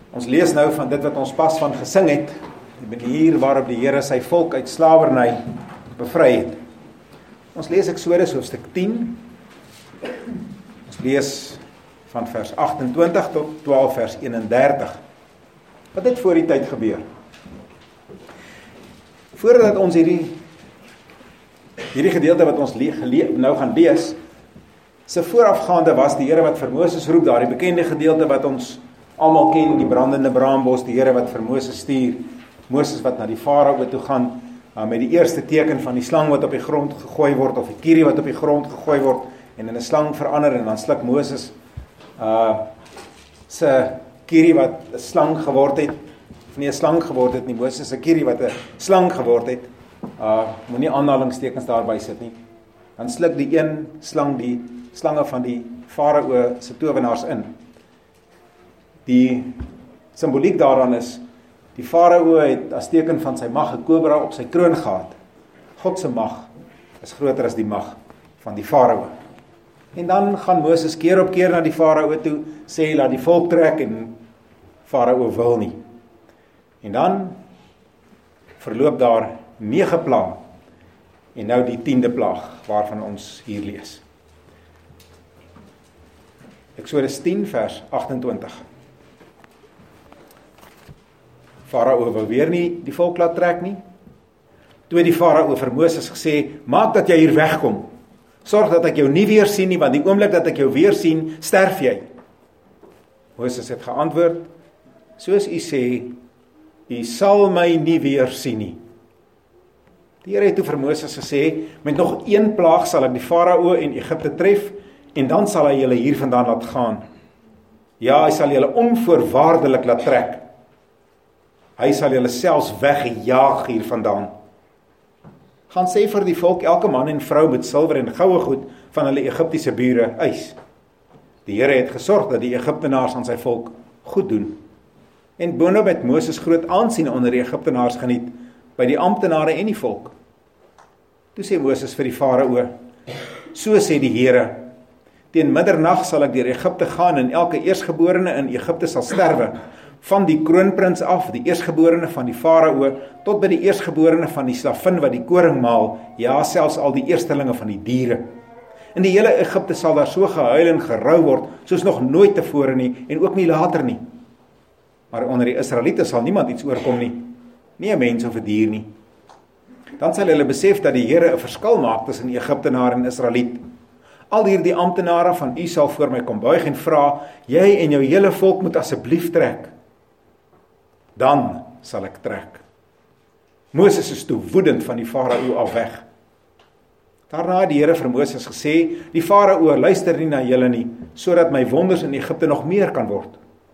Ons lees nou van dit wat ons pas van gesing het, die manier waarop die Here sy volk uit slawerny bevry het. Ons lees Eksodus hoofstuk 10. Ons lees van vers 28 tot 12 vers 31. Wat het voor die tyd gebeur? Voordat ons hierdie gedeelte wat ons nou gaan lees, se voorafgaande was die Here wat vir Moses roep, daardie bekende gedeelte wat ons almal ken, die brandende braambos, die Here wat vir Moses stuur, Moses wat na die Farao toe gaan, met die eerste teken van die slang wat op die grond gegooi word, of die kierie wat op die grond gegooi word, en in 'n slang verander, en dan sluk Moses se kierie wat 'n slang geword het, of nie 'n slang geword het nie, Moses se kierie wat 'n slang geword het, moenie aanhalingstekens daarby sit nie, dan sluk die een slang die slange van die Farao se towenaars in. Die simboliek daaraan is, die Farao het as teken van sy mag 'n kobra op sy kroon gehad. God se mag is groter as die mag van die Farao. En dan gaan Moses keer op keer na die Farao toe, sê laat die volk trek, en Farao wil nie. En dan verloop daar 9 plaag, en nou die 10de plaag waarvan ons hier lees. Eksodus 10 vers 28. Farao wil weer nie die volk laat trek nie. Toe het die Farao vir Moses gesê, maak dat jy hier wegkom. Sorg dat ek jou nie weer sien nie, want die oomblik dat ek jou weer sien, sterf jy. Moses het geantwoord, soos u sê, u sal my nie weer sien nie. Die Here het toe vir Moses gesê, met nog 1 plaag sal ek die Farao en Egipte tref, en dan sal hy julle hiervandaan laat gaan. Ja, hy sal julle onvoorwaardelik laat trek. Hy sal julle selfs weggejaag hiervandaan. Gaan sê vir die volk, elke man en vrou met silwer en goue goed van hulle Egiptiese bure eis. Die Here het gesorg dat die Egiptenaars aan sy volk goed doen. En boonop het Moses groot aansien onder die Egiptenaars geniet, by die amptenare en die volk. Toe sê Moses vir die Farao, so sê die Here, teen middernag sal ek deur Egipte gaan en elke eersgeborene in Egipte sal sterwe, van die kroonprins af, die eersgeborene van die Farao, tot by die eersgeborene van die slavin wat die koring maal, ja, selfs al die eerstelinge van die diere. In die hele Egipte sal daar so gehuil en gerou word, soos nog nooit tevore nie, en ook nie later nie. Maar onder die Israeliete sal niemand iets oorkom nie, nie 'n mens of 'n dier nie. Dan sal hulle besef dat die Here 'n verskil maak tussen Egiptenaar en Israeliet. Al hierdie amptenare van u sal voor my kom buig en vra, jy en jou hele volk moet asseblief trek. Dan sal ek trek. Moses is toe woedend van die Farao af weg. Daarna het die Here vir Moses gesê, die Farao luister nie na julle nie, sodat my wonders in Egipte nog meer kan word.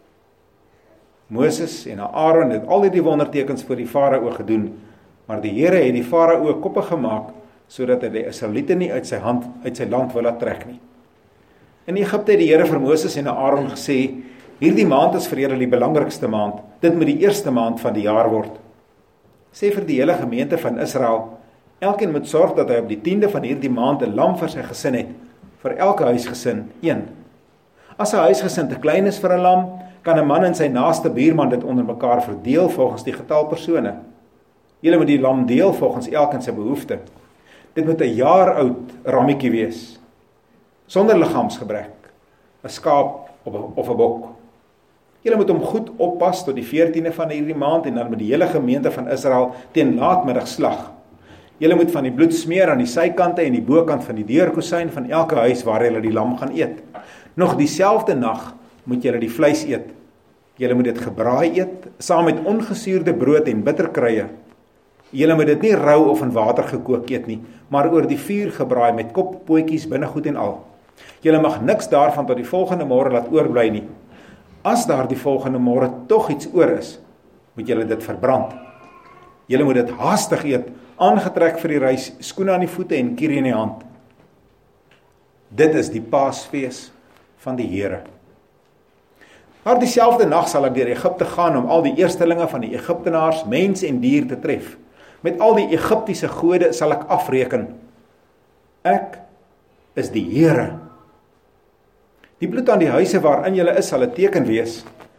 Moses en Aaron het al die wondertekens vir die Farao gedoen, maar die Here het die Farao koppig gemaak, sodat hy die Israeliete nie uit sy land wil laat trek nie. In Egipte het die Here vir Moses en Aaron gesê, hierdie maand is vir julle die belangrikste maand, dit moet die eerste maand van die jaar word. Sê vir die hele gemeente van Israel, elkeen moet sorg dat hy op die 10de van hierdie maand 'n lam vir sy gesin het, vir elke huisgesin 1. As 'n huisgesin te klein is vir 'n lam, kan 'n man en sy naaste buurman dit onder mekaar verdeel volgens die getal persone. Julle moet die lam deel volgens elkeen sy behoefte. Dit moet 'n jaar oud rammetjie wees, sonder liggaamsgebrek, 'n skaap of 'n bok. Julle moet hom goed oppas tot die 14de van hierdie maand, en dan met die hele gemeente van Israel teen laatmiddag slag. Julle moet van die bloed smeer aan die sykante en die bokant van die deurkusyn van elke huis waar julle die lam gaan eet. Nog dieselfde nag moet julle die vleis eet. Julle moet dit gebraai eet, saam met ongesuurde brood en bitterkruie. Julle moet dit nie rou of in water gekook eet nie, maar oor die vuur gebraai met kop, pootjies, binnegoed en al. Julle mag niks daarvan tot die volgende môre laat oorbly nie. As daar die volgende môre tog iets oor is, moet julle dit verbrand. Julle moet dit haastig eet, aangetrek vir die reis, skoene aan die voete en kierie in die hand. Dit is die Paasfees van die Here. Maar dieselfde nag sal ek deur Egipte gaan om al die eerstelinge van die Egiptenaars, mens en dier te tref. Met al die Egiptiese gode sal ek afreken. Ek is die Here. Die bloed aan die huise waarin julle is sal 'n teken wees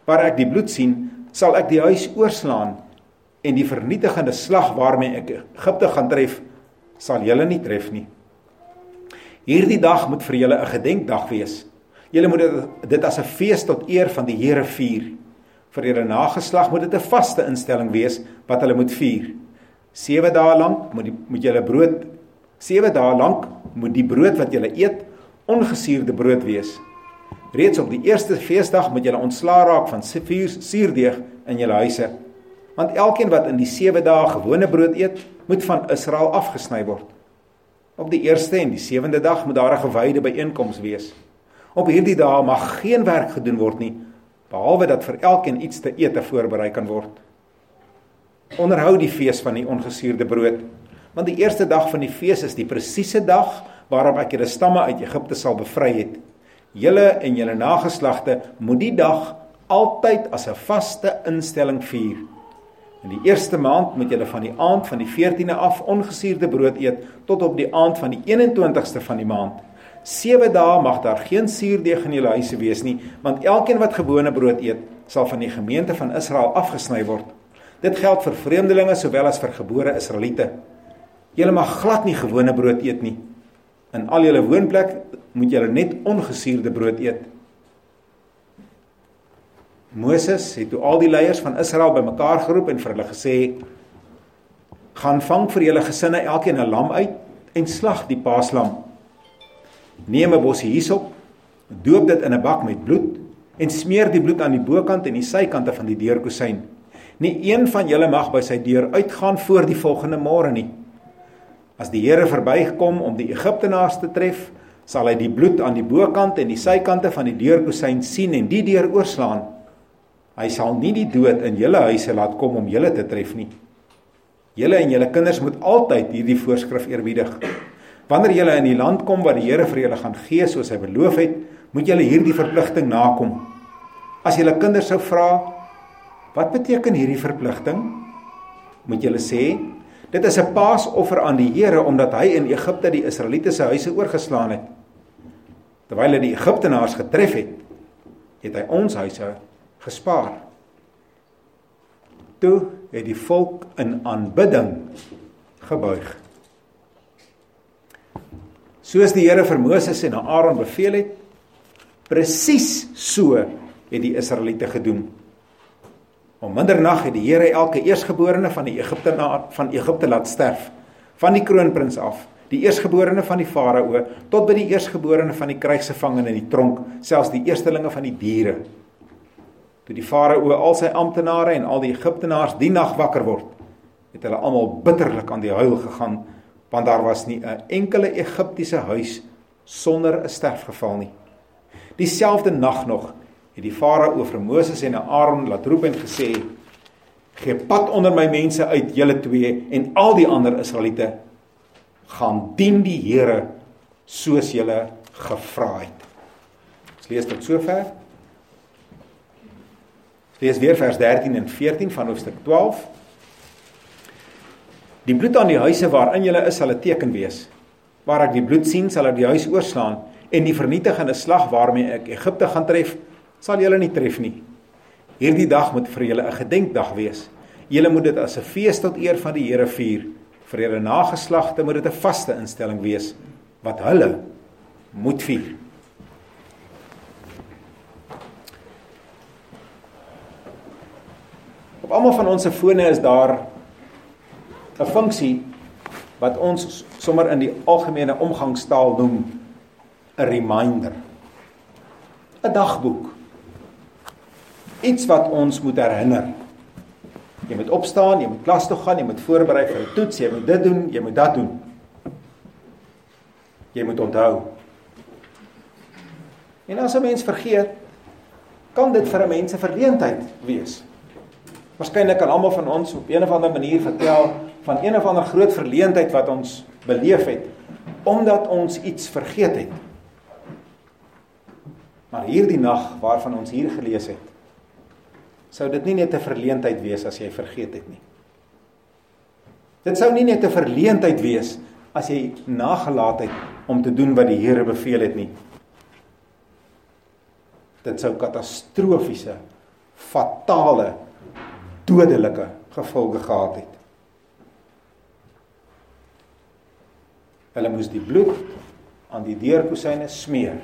waar ek die bloed sien, sal ek die huis oorslaan, en die vernietigende slag waarmee ek Egipte gaan tref, sal julle nie tref nie. Hierdie dag moet vir julle 'n gedenkdag wees. Julle moet dit as 'n fees tot eer van die Here vier. Vir julle nageslag moet dit 'n vaste instelling wees wat hulle moet vier. 7 dae lank moet julle brood 7 dae lank moet die brood wat julle eet ongesuurde brood wees. Reeds op die eerste feesdag moet julle ontslaa raak van suurdeeg in julle huise, want elkeen wat in die 7 dae gewone brood eet, moet van Israel afgesny word. Op die eerste en die 7de dag moet daar 'n gewyde byeenkoms wees. Op hierdie dae mag geen werk gedoen word nie, behalwe dat vir elkeen iets te ete voorberei kan word. Onderhou die fees van die ongesuurde brood, want die eerste dag van die fees is die presiese dag waarop ek julle stamme uit Egipte sal bevry het. Julle en julle nageslagte moet die dag altyd as 'n vaste instelling vier. In die eerste maand moet julle van die aand van die 14de af ongesuurde brood eet, tot op die aand van die 21ste van die maand. 7 dae mag daar geen suurdeeg in julle huise wees nie, want elkeen wat gewone brood eet, sal van die gemeente van Israel afgesny word. Dit geld vir vreemdelinge sowel as vir gebore Israeliete. Julle mag glad nie gewone brood eet nie. In al julle woonplek moet julle net ongesuurde brood eet. Moses het toe al die leiers van Israel bymekaar geroep en vir hulle gesê, gaan vang vir julle gesinne elkeen 'n lam uit en slag die paaslam. Neem 'n bossie hyssop, doop dit in 'n bak met bloed en smeer die bloed aan die bokant en die sykante van die deurkusyn. Nie een van julle mag by sy deur uitgaan voor die volgende môre nie. As die Here verbykom om die Egiptenaars te tref, sal hy die bloed aan die bokant en die sykante van die deurkusyn sien en die deur oorslaan. Hy sal nie die dood in julle huise laat kom om julle te tref nie. Julle en julle kinders moet altyd hierdie voorskrif eerbiedig. Wanneer julle in die land kom wat die Here vir julle gaan gee soos hy beloof het, moet julle hierdie verpligting nakom. As julle kinders sou vra, wat beteken hierdie verpligting? Moet julle sê, dit is 'n paasoffer aan die Here omdat hy in Egipte die Israeliete se huise oorgeslaan het. Terwyl hy die Egiptenaars getref het, het hy ons huise gespaar. Toe het die volk in aanbidding gebuig. Soos die Here vir Moses en Aaron beveel het, presies so het die Israeliete gedoen. Om middernag het die Here elke eersgeborene van Egipte laat sterf, van die kroonprins af, die eersgeborene van die farao, tot by die eersgeborene van die krygsgevangene in die tronk, selfs die eerstelinge van die diere. Toe die farao al sy amptenare en al die Egiptenaars die nag wakker word, het hulle almal bitterlik aan die huil gegaan, want daar was nie 'n enkele Egiptiese huis sonder 'n sterfgeval nie. Dieselfde nag nog het die farao vir Moses en Aaron laat roep en gesê, gee pad onder my mense uit, julle twee en al die ander Israeliete, gaan dien die Here soos julle gevra het. Ons lees tot sover. Ons lees weer vers 13 en 14 van hoofstuk 12. Die bloed aan die huise waarin julle is, sal 'n teken wees. Waar ek die bloed sien, sal ek die huis oorslaan, en die vernietigende slag waarmee ek Egipte gaan tref, sal julle nie tref nie. Hierdie dag moet vir julle 'n gedenkdag wees. Julle moet dit as 'n fees tot eer van die Here vier. Vir julle nageslagte moet dit 'n vaste instelling wees, wat hulle moet vier. Op almal van ons fone is daar 'n funksie wat ons sommer in die algemene omgangstaal noem 'n reminder. 'n Dagboek. Iets wat ons moet herinner. Jy moet opstaan, jy moet klas toe gaan, jy moet voorberei vir 'n toets, jy moet dit doen, jy moet dat doen. Jy moet onthou. En as 'n mens vergeet, kan dit vir 'n mens 'n verleentheid wees. Waarskynlik kan almal van ons op een of ander manier vertel van een of ander groot verleentheid wat ons beleef het, omdat ons iets vergeet het. Maar hierdie nag waarvan ons hier gelees het, sou dit nie net 'n verleentheid wees as jy vergeet het nie. Dit sou nie net 'n verleentheid wees as jy nagelaat het om te doen wat die Here beveel het nie. Dit sou katastrofiese fatale, dodelike gevolge gehad het. Hulle moes die bloed aan die deurkosyne smeer.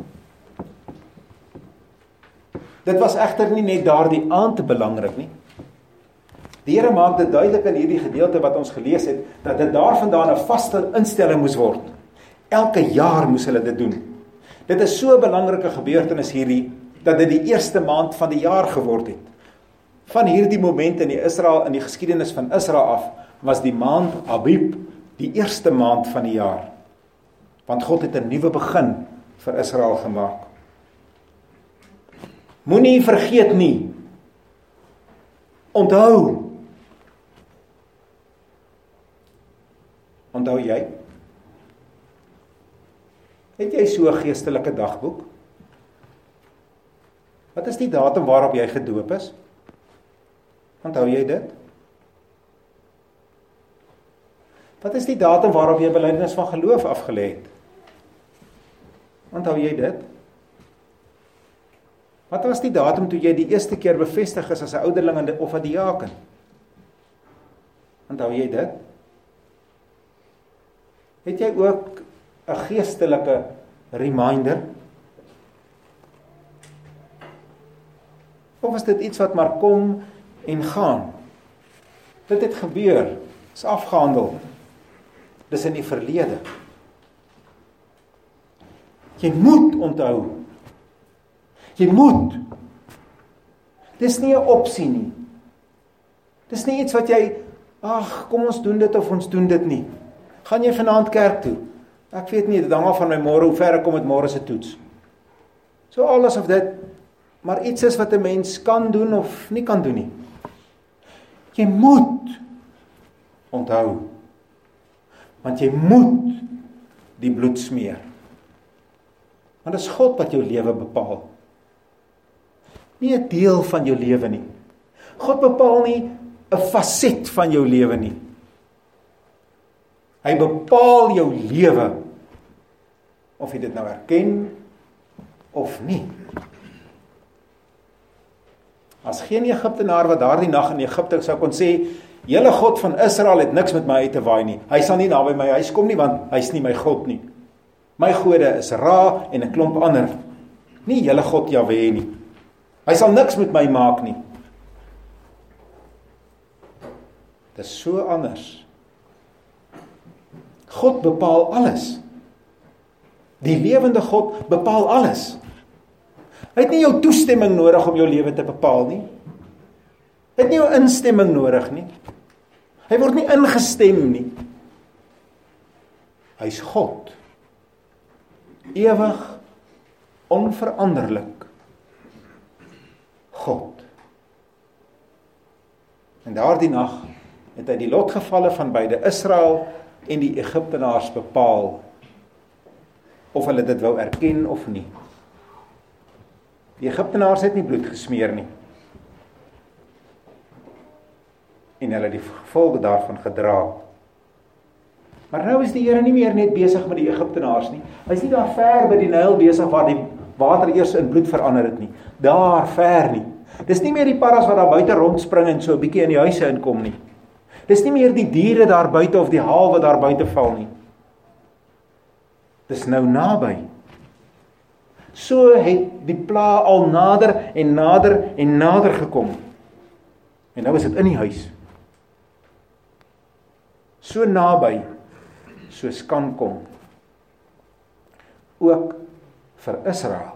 Dit was egter nie net daardie aand belangrik nie. Die Here maak dit duidelik in hierdie gedeelte wat ons gelees het, dat dit daarvandaan 'n vaste instelling moes word. Elke jaar moes hulle dit doen. Dit is so 'n belangrike gebeurtenis hierdie, dat dit die eerste maand van die jaar geword het. Van hierdie moment in die geskiedenis van Israel af, was die maand Abib die eerste maand van die jaar. Want God het 'n nuwe begin vir Israel gemaak. Moenie vergeet nie. Onthou. Onthou jy? Het jy so 'n geestelike dagboek? Wat is die datum waarop jy gedoop is? Onthou jy dit? Wat is die datum waarop jy belydenis van geloof afgelê het? Onthou jy dit? Wat was die datum toe jy die eerste keer bevestig is as 'n ouderling of 'n diaken? Onthou jy dit? Het jy ook 'n geestelike reminder? Of is dit iets wat maar kom en gaan? Dit het gebeur, is afgehandel. Dis in die verlede. Jy moet onthou. Jy moet. Dis nie 'n opsie nie. Dis nie iets wat jy, kom ons doen dit of ons doen dit nie. Gaan jy vanaand kerk toe? Ek weet nie, dit hang af van my môre, hoe ver ek kom met môre se toets. So alles of dit, maar iets is wat 'n mens kan doen of nie kan doen nie. Jy moet onthou. Want jy moet die bloed smeer. Want dit is God wat jou lewe bepaal. Nie 'n deel van jou lewe nie. God bepaal nie 'n faset van jou lewe nie. Hy bepaal jou lewe, of jy dit nou erken of nie. As geen Egiptenaar wat daardie nag in Egipte sou kon sê, julle God van Israel het niks met my uit te waai nie. Hy sal nie naby my huis kom nie, want hy's nie my God nie. My gode is Ra en 'n klomp ander. Nie julle God Jahwe nie. Hy sal niks met my maak nie. Dit is so anders. God bepaal alles. Die lewende God bepaal alles. Hy het nie jou toestemming nodig om jou lewe te bepaal nie. Hy het nie jou instemming nodig nie. Hy word nie ingestem nie. Hy's God. Ewig, onveranderlik. God. En daardie nag het hy die lotgevalle van beide Israel en die Egiptenaars bepaal, of hulle dit wou erken of nie. Die Egiptenaars het nie bloed gesmeer nie. En hulle het die gevolge daarvan gedra. Maar nou is die Here nie meer net besig met die Egiptenaars nie. Hy is nie daar ver by die Nyl besig waar die water eers in bloed verander het nie. Daar ver nie. Dis nie meer die parras wat daar buite rondspring en so 'n bietjie in die huise inkom nie. Dis nie meer die diere daar buite of die haal wat daar buite val nie. Dis nou naby. So het die pla al nader en nader en nader gekom. En nou is dit in die huis. So naby, soos kan kom. Ook vir Israel.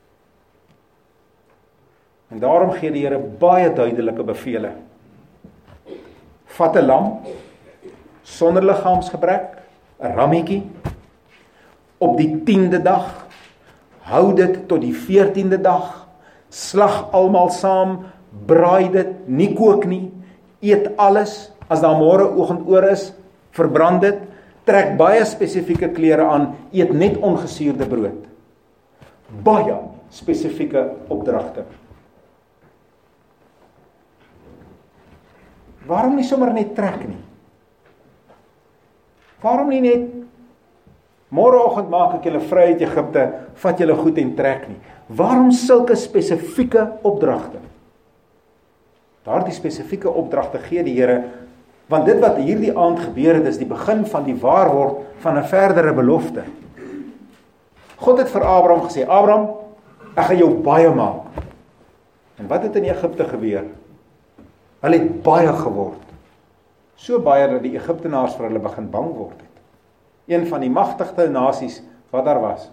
En daarom gee die Here baie duidelike bevele. Vat 'n lam, sonder liggaamsgebrek, 'n rammetjie, op die 10de dag, hou dit tot die 14de dag, slag almal saam, braai dit, nie kook nie, eet alles, as daar môre oggend oor is, verbrand dit, trek baie spesifieke klere aan, eet net ongesuurde brood. Baie spesifieke opdragte. Waarom nie sommer net trek nie? Waarom nie net, môreoggend maak ek julle vry uit Egipte, vat julle goed en trek nie? Waarom sulke spesifieke opdragte? daardie spesifieke opdragte gee die Here, want dit wat hierdie aand gebeur het, is die begin van die waarword van 'n verdere belofte. God het vir Abraham gesê, Abraham, ek gaan jou baie maak. En wat het in Egipte gebeur? Hulle het baie geword. So baie dat die Egiptenaars vir hulle begin bang word het. Een van die magtigste nasies wat daar was.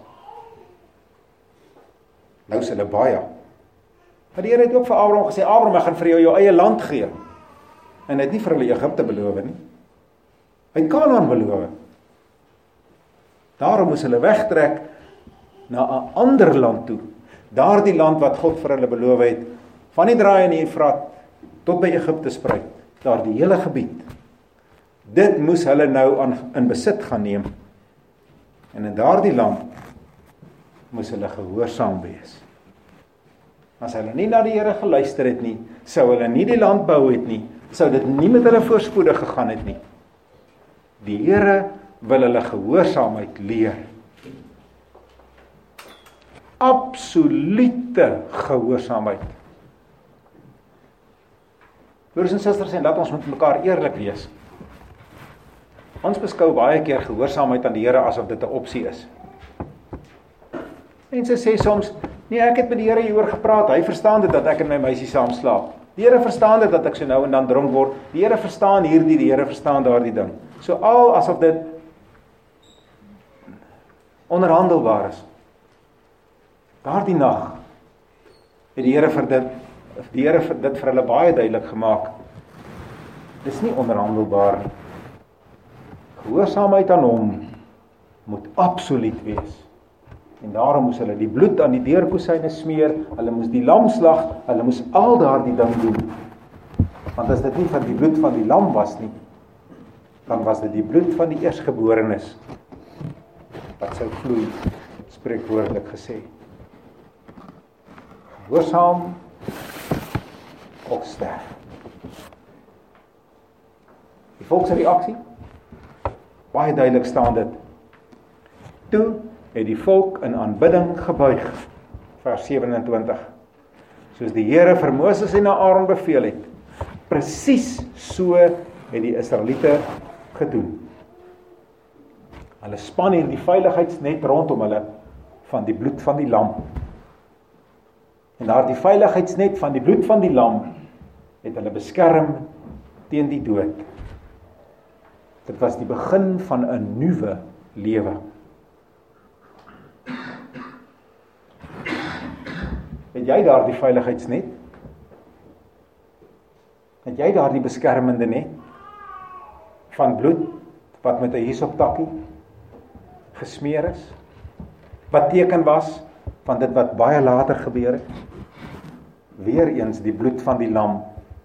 Nou is hulle baie. Maar die Here het ook vir Abraham gesê, Abraham, ek gaan vir jou eie land gee. En hy het nie vir hulle Egipte beloof nie. Hy het Kanaan beloof. Daarom moes hulle wegtrek na 'n ander land toe. Daardie land wat God vir hulle beloof het, van die draai in die Efrat tot by Egipte spruit, daardie hele gebied. Dit moes hulle nou in besit gaan neem. En in daardie land moes hulle gehoorsaam wees. As hulle nie na die Here geluister het nie, sou hulle nie die land bou het nie, sou dit nie met hulle voorspoedig gegaan het nie. Die Here wil hulle gehoorsaamheid leer. Absolute gehoorsaamheid. Broers en susters, en laat ons met mekaar eerlik wees. Ons beskou baie keer gehoorsaamheid aan die Here asof dit 'n opsie is. Mense sê soms, nee, ek het met die Here hieroor gepraat, hy verstaan dit dat ek en my meisie saam slaap. Die Here verstaan dit dat ek so nou en dan dronk word. Die Here verstaan hierdie, die Here verstaan daardie ding. So al asof dit onderhandelbaar is. Daardie nag het die Here dit vir hulle baie duidelik gemaak. Dis nie onderhandelbaar nie. Gehoorsaamheid aan hom moet absoluut wees. En daarom moes hulle die bloed aan die deurposyne smeer, hulle moes die lam slag, hulle moes al daardie ding doen. Want as dit nie van die bloed van die lam was nie, dan was dit die bloed van die eersgeborenes wat sou vloei, spreekwoordelik gesê. Gehoorsaam of sterf. Die volksreaksie, baie duidelik staan dit. Toe het die volk in aanbidding gebuig, vers 27, soos die Here vir Moses en Aaron beveel het. Presies so het die Israeliete gedoen. Hulle span hier die veiligheidsnet rondom hulle van die bloed van die lam. En daardie veiligheidsnet van die bloed van die lam het hulle beskerm teen die dood. Dit was die begin van 'n nuwe lewe. Het jy daardie veiligheidsnet? Het jy daardie beskermende net van bloed wat met 'n hisoptakkie gesmeer is? Wat teken was van dit wat baie later gebeur het? Weereens die bloed van die lam.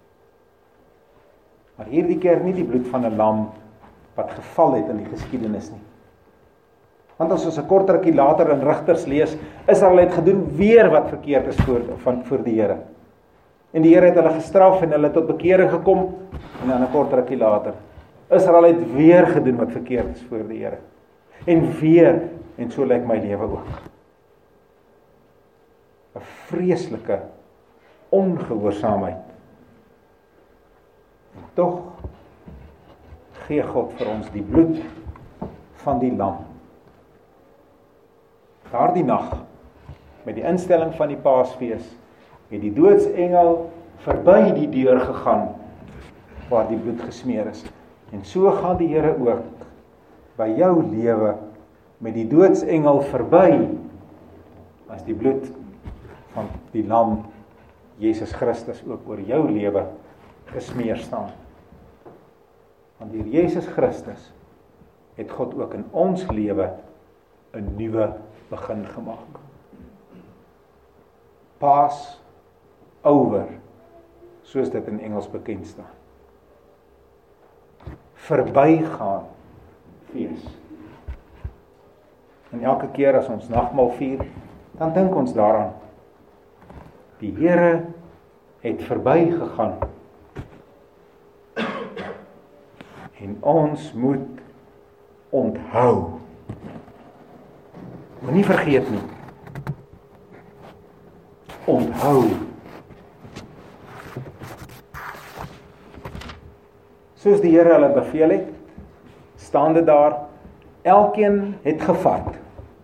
Maar hierdie keer nie die bloed van 'n lam wat geval het in die geskiedenis nie. Want as ons 'n kort rukkie later in Rigters lees, Israel het gedoen weer wat verkeerd is voor die Here. En die Here het hulle gestraf en hulle tot bekering gekom, en dan 'n kort rukkie later. Israel het weer gedoen wat verkeerd is voor die Here. En weer, en so lyk my lewe ook. 'n Vreeslike ongehoorsaamheid. En tog gee God vir ons die bloed van die lam. Daardie nag, met die instelling van die Paasfees, het die doodsengel verby die deur gegaan, waar die bloed gesmeer is. En so gaan die Here ook by jou lewe met die doodsengel verby, as die bloed van die lam, Jesus Christus, ook oor jou lewe gesmeer staan. Want deur Jesus Christus het God ook in ons lewe 'n nuwe begin gemaak. Pass over, soos dit in Engels bekend staan. Verbygaan fees. En elke keer as ons nagmaal vier, dan dink ons daaraan. Die Here het verbygegaan. En ons moet onthou. Moenie vergeet nie. Onthou. soos die Here hulle beveel het, staan dit daar, elkeen het gevat,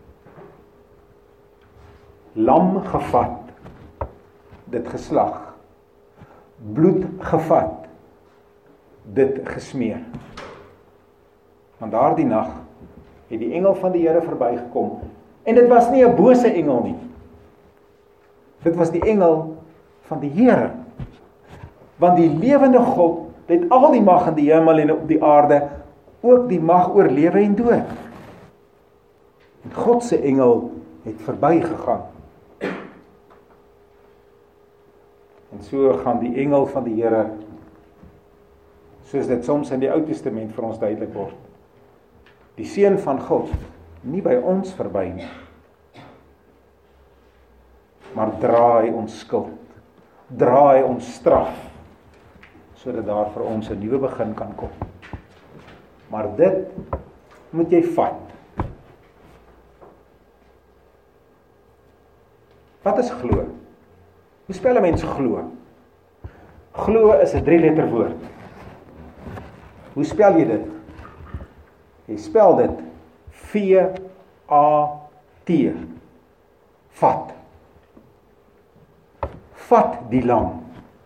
lam gevat, dit geslag, bloed gevat, dit gesmeer. Want daardie nag het die engel van die Here verbygekom, en dit was nie 'n bose engel nie. Dit was die engel van die Here. Want die lewende God het al die mag in die hemel en op die aarde, ook die mag oor lewe en dood. En God se engel het verbygegaan. En so gaan die engel van die Here, soos dit soms in die Ou Testament vir ons duidelik word, die Seun van God, nie by ons verby nie, maar dra hy ons skuld, dra hy ons straf, sodat daar vir ons 'n nuwe begin kan kom. Maar dit moet jy vat. Wat is glo? Hoe spel 'n mens glo? Glo is 'n 3-letter woord. Hoe spel jy dit? Jy spel dit V-A-T. Vat. Vat die lam.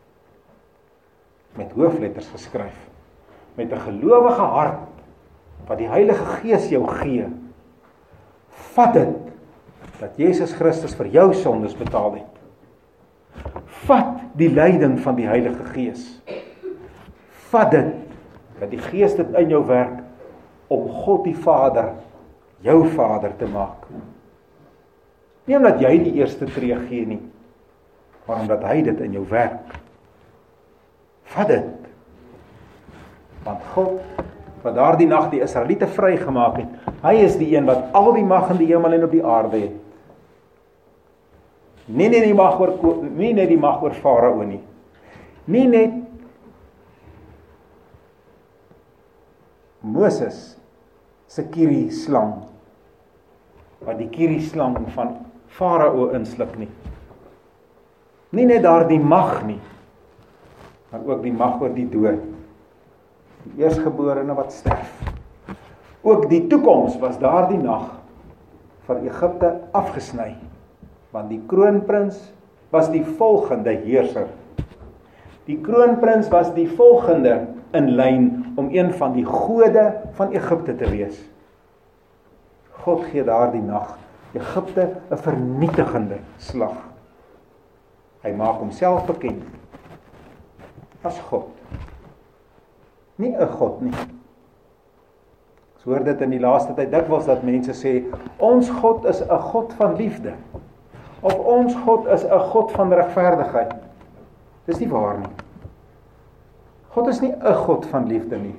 Met hoofletters geskryf. Met 'n gelowige hart, wat die Heilige Gees jou gee. Vat dit, dat Jesus Christus vir jou sondes betaal het. Vat die leiding van die Heilige Gees. Vat dit, dat die Gees dit in jou werk, om God die Vader, jou Vader te maak. Nie omdat jy die eerste tree gee nie, maar omdat hy dit in jou werk. Vat dit. Want God, wat daardie nag die Israeliete vrygemaak het, hy is die een wat al die mag in die hemel en op die aarde het. Nie net die mag oor Farao nie. Nie net Moses se kierie-slang, wat die kierie-slang van Farao insluk nie. Nie net daardie mag nie, maar ook die mag oor die dood. Die eerstgeborene wat sterf. Ook die toekoms was daardie nag vir Egipte afgesny, want die kroonprins was die volgende heerser. Die kroonprins was die volgende in lyn om een van die gode van Egipte te wees. God gee daardie nag Egipte 'n vernietigende slag. Hy maak homself bekend as God. Nie 'n God nie. Ons hoor dit in die laaste tyd dikwels dat mense sê, ons God is 'n God van liefde. Of ons God is 'n God van regverdigheid. Dis nie waar nie. God is nie 'n God van liefde nie.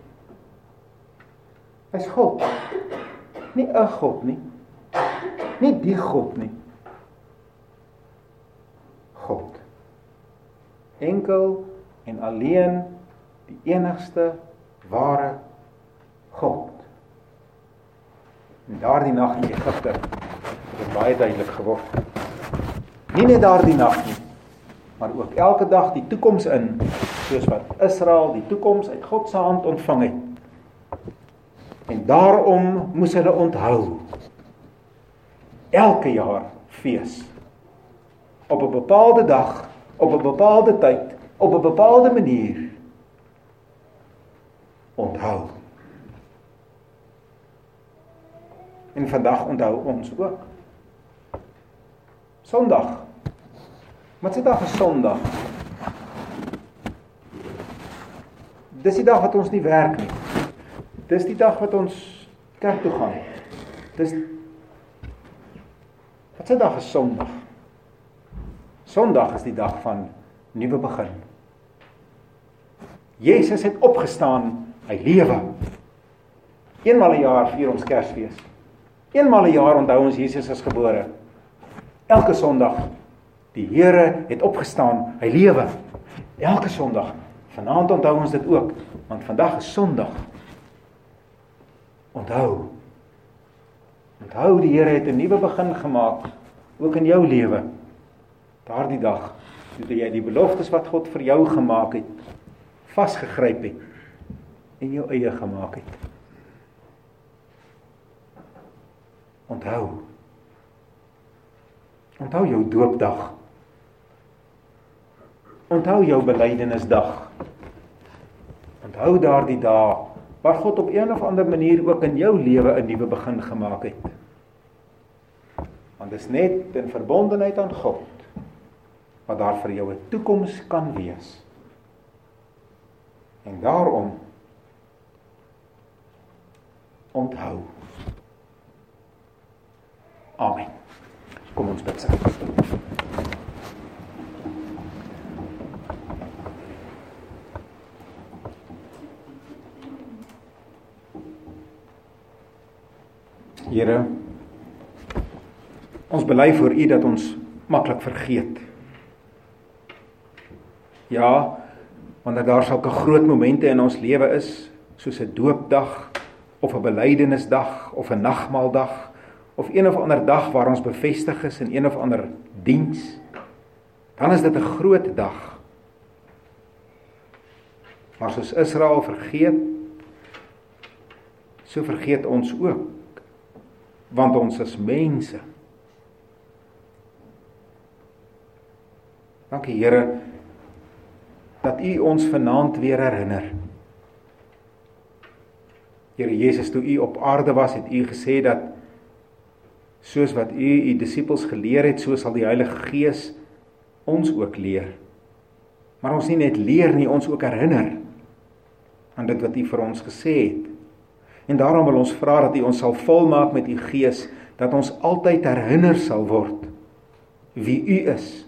Hy's God. Nie 'n God nie. Nie die God nie. God. Enkel en alleen die enigste ware God. En daardie nag in Egipte het dit baie duidelik geword. Nie net daardie nag nie, maar ook elke dag die toekoms in, soos wat Israel die toekoms uit God se hand ontvang het. En daarom moes hulle onthou, elke jaar fees, op 'n bepaalde dag, op 'n bepaalde tyd, op 'n bepaalde manier, onthou. En vandag onthou ons ook. Sondag. Wat se dag is Sondag? Dis die dag wat ons nie werk nie. Dis die dag wat ons kerk toe gaan. Wat se dag is Sondag? Sondag is die dag van nuwe begin. Jesus het opgestaan, hy lewe. Eenmal 'n jaar vier ons Kersfees. Eenmal 'n jaar onthou ons Jesus is gebore. Elke Sondag, die Here het opgestaan, hy lewe. Elke Sondag, vanaand onthou ons dit ook, want vandag is Sondag. Onthou. Onthou, die Here het 'n nuwe begin gemaak, ook in jou lewe. Daardie dag, toe jy die beloftes wat God vir jou gemaak het, vasgegryp het, en jou eie gemaak het. Onthou jou doopdag. Onthou jou belydenisdag. Onthou daardie dae waar God op een of ander manier ook in jou lewe 'n nuwe begin gemaak het. Want dit is net in verbondenheid aan God wat daar vir jou 'n toekoms kan wees. En daarom onthou. Amen. Kom ons bid saam. Here, ons bely voor U dat ons maklik vergeet. Ja, wanneer daar sulke groot momente in ons lewe is, soos 'n doopdag, of 'n belydenisdag, of 'n nagmaaldag, of een of ander dag waar ons bevestig is in een of ander diens, dan is dit 'n groot dag. Maar soos Israel vergeet, so vergeet ons ook, want ons is mense. Dankie Here, dat U ons vanaand weer herinner. Here Jesus, toe U op aarde was, het U gesê dat soos wat U disippels geleer het, so sal die Heilige Gees ons ook leer. Maar ons nie net leer nie, ons ook herinner aan dit wat U vir ons gesê het. En daarom wil ons vra dat U ons sal volmaak met U Gees, dat ons altyd herinner sal word wie U is.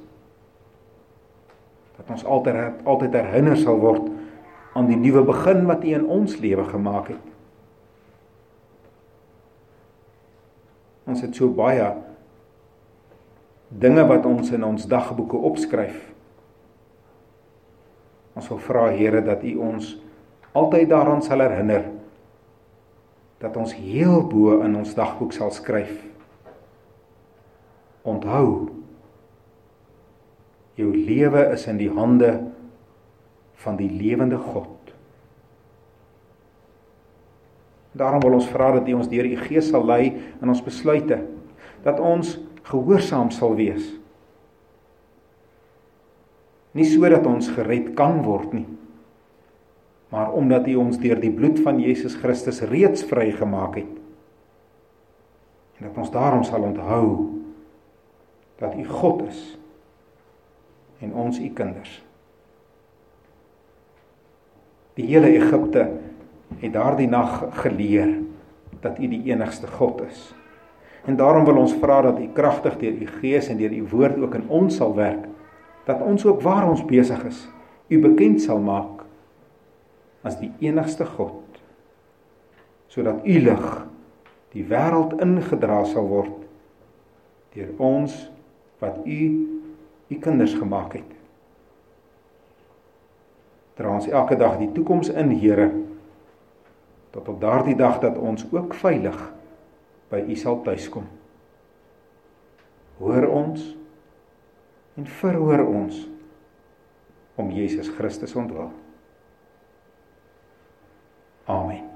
Dat ons altyd herinner sal word aan die nuwe begin wat U in ons lewe gemaak het. Ons het so baie dinge wat ons in ons dagboeke opskryf. Ons wil vra Here dat U ons altyd daaraan sal herinner, dat ons heel bo in ons dagboek sal skryf. Onthou, jou lewe is in die hande van die lewende God. Daarom wil ons vra dat U ons deur U Gees sal lei in ons besluite, dat ons gehoorsaam sal wees. Nie sodat ons gered kan word nie, maar omdat U ons deur die bloed van Jesus Christus reeds vrygemaak het. En dat ons daarom sal onthou dat U God is en ons U kinders. Die hele Egipte het daardie nag geleer dat U die enigste God is. En daarom wil ons vra dat U kragtig deur U Gees en deur U woord ook in ons sal werk, dat ons ook waar ons besig is, U bekend sal maak as die enigste God, sodat U lig die wêreld ingedra sal word deur ons wat U kinders gemaak het. Dra ons elke dag die toekoms in, Here, tot op daardie dag dat ons ook veilig by U sal tuiskom. Hoor ons en verhoor ons om Jesus Christus ontwil. Amen.